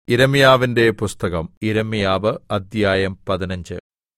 യിരെമ്യാവിന്റെ പുസ്തകം യിരെമ്യാവ് അദ്ധ്യായം 15.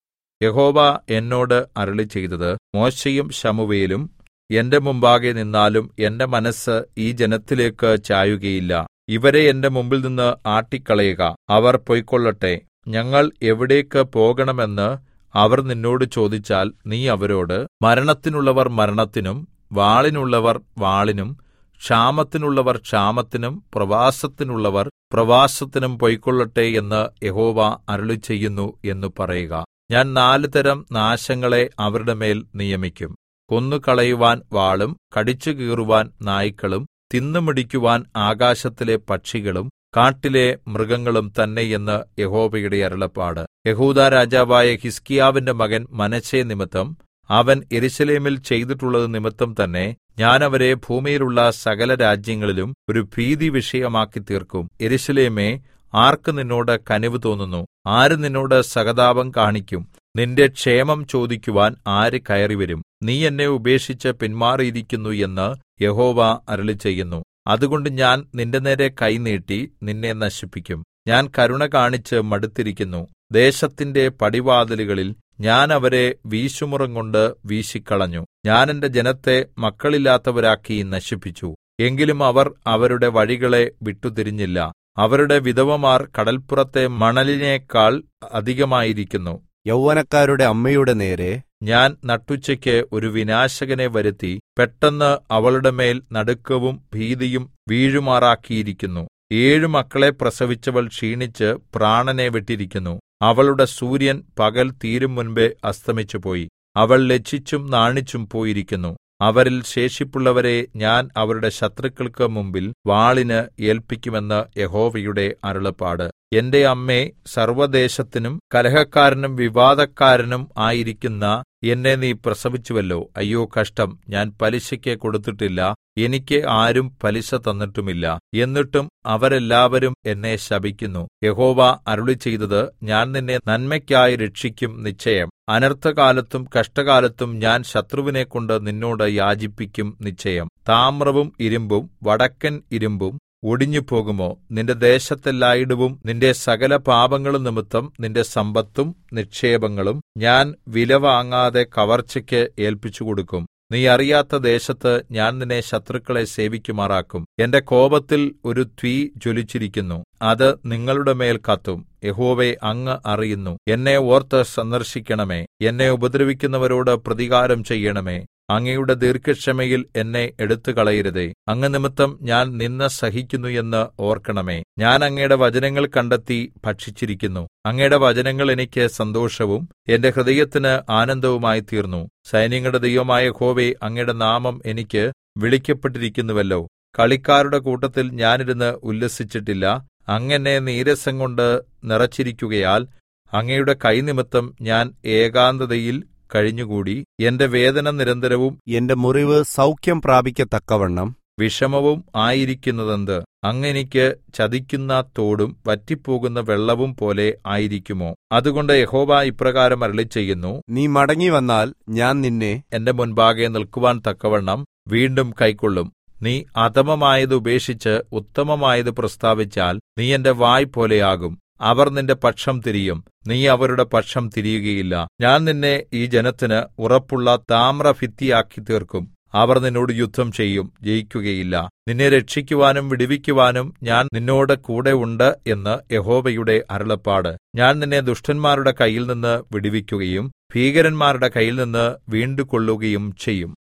യഹോവ എന്നോട് അരുളിച്ചെയ്തത്, മോശെയും ശമൂവേലും എന്റെ മുമ്പാകെ നിന്നാലും എന്റെ മനസ്സ് ഈ ജനത്തിലേക്ക് ചായുകയില്ല. ഇവരെ എന്റെ മുമ്പിൽനിന്ന് ആട്ടിക്കളയുക. അവർ പൊയ്ക്കൊള്ളട്ടെ. ഞങ്ങൾ എവിടേക്ക് പോകണമെന്ന് അവർ നിന്നോട് ചോദിച്ചാൽ നീ അവരോട്, മരണത്തിനുള്ളവർ മരണത്തിനും വാളിനുള്ളവർ വാളിനും ക്ഷാമത്തിനുള്ളവർ ക്ഷാമത്തിനും പ്രവാസത്തിനുള്ളവർ പ്രവാസത്തിനും പൊയ്ക്കൊള്ളട്ടെ എന്ന് യഹോവ അരുളിച്ചെയ്യുന്നു എന്ന് പറയുക. ഞാൻ 4 തരം നാശങ്ങളെ അവരുടെ മേൽ നിയമിക്കും. കൊന്നുകളയുവാൻ വാളും, കടിച്ചുകീറുവാൻ നായ്ക്കളും, തിന്നുമുടിക്കുവാൻ ആകാശത്തിലെ പക്ഷികളും കാട്ടിലെ മൃഗങ്ങളും തന്നെ എന്ന് യഹോവയുടെ അരുളപ്പാട്. യെഹൂദാ രാജാവായ ഹിസ്കീയാവിന്റെ മകൻ മനശ്ശെ നിമിത്തം അവൻ യെരൂശലേമിൽ ചെയ്തിട്ടുള്ളത് നിമിത്തം തന്നെ ഞാൻ അവരെ ഭൂമിയിലുള്ള സകല രാജ്യങ്ങളിലും ഒരു ഭീതി വിഷയമാക്കി തീർക്കും. യെരൂശലേമേ, ആർക്ക് നിന്നോട് കനിവ് തോന്നുന്നു? ആര് നിന്നോട് സഹതാപം കാണിക്കും? നിന്റെ ക്ഷേമം ചോദിക്കുവാൻ ആര് കയറിവരും? നീ എന്നെ ഉപേക്ഷിച്ച് പിന്മാറിയിരിക്കുന്നു എന്ന് യഹോവ അരുളിച്ചെയ്യുന്നു. അതുകൊണ്ട് ഞാൻ നിന്റെനേരെ കൈ നീട്ടി നിന്നെ നശിപ്പിക്കും. ഞാൻ കരുണ കാണിച്ച് മടുത്തിരിക്കുന്നു. ദേശത്തിന്റെ പടിവാതിലുകളിൽ ഞാൻ അവരെ വീശുമുറംകൊണ്ട് വീശിക്കളഞ്ഞു. ഞാൻ എന്റെ ജനത്തെ മക്കളില്ലാത്തവരാക്കി നശിപ്പിച്ചു. എങ്കിലും അവർ അവരുടെ വഴികളെ വിട്ടുതിരിഞ്ഞില്ല. അവരുടെ വിധവമാർ കടൽപ്പുറത്തെ മണലിനേക്കാൾ അധികമായിരിക്കുന്നു. യൗവനക്കാരുടെ അമ്മയുടെ നേരെ ഞാൻ നട്ടുച്ചയ്ക്ക് ഒരു വിനാശകനെ വരുത്തി പെട്ടെന്ന് അവളുടെ മേൽ നടുക്കവും ഭീതിയും വീഴുമാറാക്കിയിരിക്കുന്നു. 7 മക്കളെ പ്രസവിച്ചവൾ ക്ഷീണിച്ച് പ്രാണനെ വിട്ടിരിക്കുന്നു. അവളുടെ സൂര്യൻ പകൽ തീരും മുൻപേ അസ്തമിച്ചുപോയി. അവൾ ലജ്ജിച്ചും നാണിച്ചും പോയിരിക്കുന്നു. അവരിൽ ശേഷിപ്പുള്ളവരെ ഞാൻ അവരുടെ ശത്രുക്കൾക്ക് മുമ്പിൽ വാളിന് ഏല്പിക്കുമെന്ന് യഹോവയുടെ അരുളപ്പാട്. എന്റെ അമ്മേ, സർവ്വദേശത്തിനും കലഹക്കാരനും വിവാദക്കാരനും ആയിരിക്കുന്ന എന്നെ നീ പ്രസവിച്ചുവല്ലോ. അയ്യോ കഷ്ടം! ഞാൻ പലിശയ്ക്ക് കൊടുത്തിട്ടില്ല, എനിക്ക് ആരും പലിശ തന്നിട്ടുമില്ല. എന്നിട്ടും അവരെല്ലാവരും എന്നെ ശപിക്കുന്നു. യഹോവ അരുളിച്ചെയ്തത്, ഞാൻ നിന്നെ നന്മയ്ക്കായി രക്ഷിക്കും നിശ്ചയം. അനർത്ഥകാലത്തും കഷ്ടകാലത്തും ഞാൻ ശത്രുവിനെക്കൊണ്ട് നിന്നോട് യാചിപ്പിക്കും നിശ്ചയം. താമ്രവും ഇരുമ്പും വടക്കൻ ഇരുമ്പും ഒടിഞ്ഞുപോകുമോ? നിന്റെ ദേശത്തെല്ലായിടവും നിന്റെ സകല പാപങ്ങളും നിമിത്തം നിന്റെ സമ്പത്തും നിക്ഷേപങ്ങളും ഞാൻ വിലവാങ്ങാതെ കവർച്ചയ്ക്ക് ഏല്പിച്ചുകൊടുക്കും. നീ അറിയാത്ത ദേശത്ത് ഞാൻ നിന്നെ ശത്രുക്കളെ സേവിക്കുമാറാക്കും. എന്റെ കോപത്തിൽ ഒരു തീ ജ്വലിച്ചിരിക്കുന്നു, അത് നിങ്ങളുടെ മേൽ കത്തും. യഹോവേ, അങ്ങ് അറിയുന്നു. എന്നെ ഓർത്ത് സന്ദർശിക്കണമേ. എന്നെ ഉപദ്രവിക്കുന്നവരോട് പ്രതികാരം ചെയ്യണമേ. അങ്ങയുടെ ദീർഘക്ഷമയിൽ എന്നെ എടുത്തുകളയരുതേ. അങ്ങ് നിമിത്തം ഞാൻ നിന്ദ സഹിക്കുന്നു എന്ന് ഓർക്കണമേ. ഞാൻ അങ്ങയുടെ വചനങ്ങൾ കണ്ടെത്തി ഭക്ഷിച്ചിരിക്കുന്നു. അങ്ങയുടെ വചനങ്ങൾ എനിക്ക് സന്തോഷവും എന്റെ ഹൃദയത്തിന് ആനന്ദവുമായി തീർന്നു. സൈന്യങ്ങളുടെ ദൈവമായ യഹോവേ, അങ്ങയുടെ നാമം എനിക്ക് വിളിക്കപ്പെട്ടിരിക്കുന്നുവല്ലോ. കളിക്കാരുടെ കൂട്ടത്തിൽ ഞാനിരുന്ന് ഉല്ലസിച്ചിട്ടില്ല. അങ്ങ് എന്നെ നീരസം കൊണ്ട് നിറച്ചിരിക്കുകയാൽ അങ്ങയുടെ കൈനിമിത്തം ഞാൻ ഏകാന്തതയിൽ കഴിഞ്ഞുകൂടി. എന്റെ വേദന നിരന്തരവും എന്റെ മുറിവ് സൗഖ്യം പ്രാപിക്കത്തക്കവണ്ണം വിഷമവും ആയിരിക്കുന്നതെന്ത്? അങ്ങ് എനിക്ക് ചതിക്കുന്ന തോടും വറ്റിപ്പോകുന്ന വെള്ളവും പോലെ ആയിരിക്കുമോ? അതുകൊണ്ട് യഹോവ ഇപ്രകാരം അരുളിച്ചെയ്യുന്നു, നീ മടങ്ങിവന്നാൽ ഞാൻ നിന്നെ എന്റെ മുൻപാകെ നിൽക്കുവാൻ തക്കവണ്ണം വീണ്ടും കൈക്കൊള്ളും. നീ അധമമായത് ഉപേക്ഷിച്ച് ഉത്തമമായത് പ്രസ്താവിച്ചാൽ നീ എന്റെ വായ് പോലെയാകും. അവർ നിന്റെ പക്ഷം തിരിയും, നീ അവരുടെ പക്ഷം തിരിയുകയില്ല. ഞാൻ നിന്നെ ഈ ജനത്തിന് ഉറപ്പുള്ള താമ്രഭിത്തിയാക്കി തീർക്കും. അവർ നിന്നോട് യുദ്ധം ചെയ്യും, ജയിക്കുകയില്ല. നിന്നെ രക്ഷിക്കുവാനും വിടുവിക്കുവാനും ഞാൻ നിന്നോട് കൂടെ ഉണ്ട് എന്ന് യഹോവയുടെ അരുളപ്പാട്. ഞാൻ നിന്നെ ദുഷ്ടന്മാരുടെ കയ്യിൽ നിന്ന് വിടുവിക്കുകയും ഭീകരന്മാരുടെ കയ്യിൽ നിന്ന് വീണ്ടുകൊള്ളുകയും ചെയ്യും.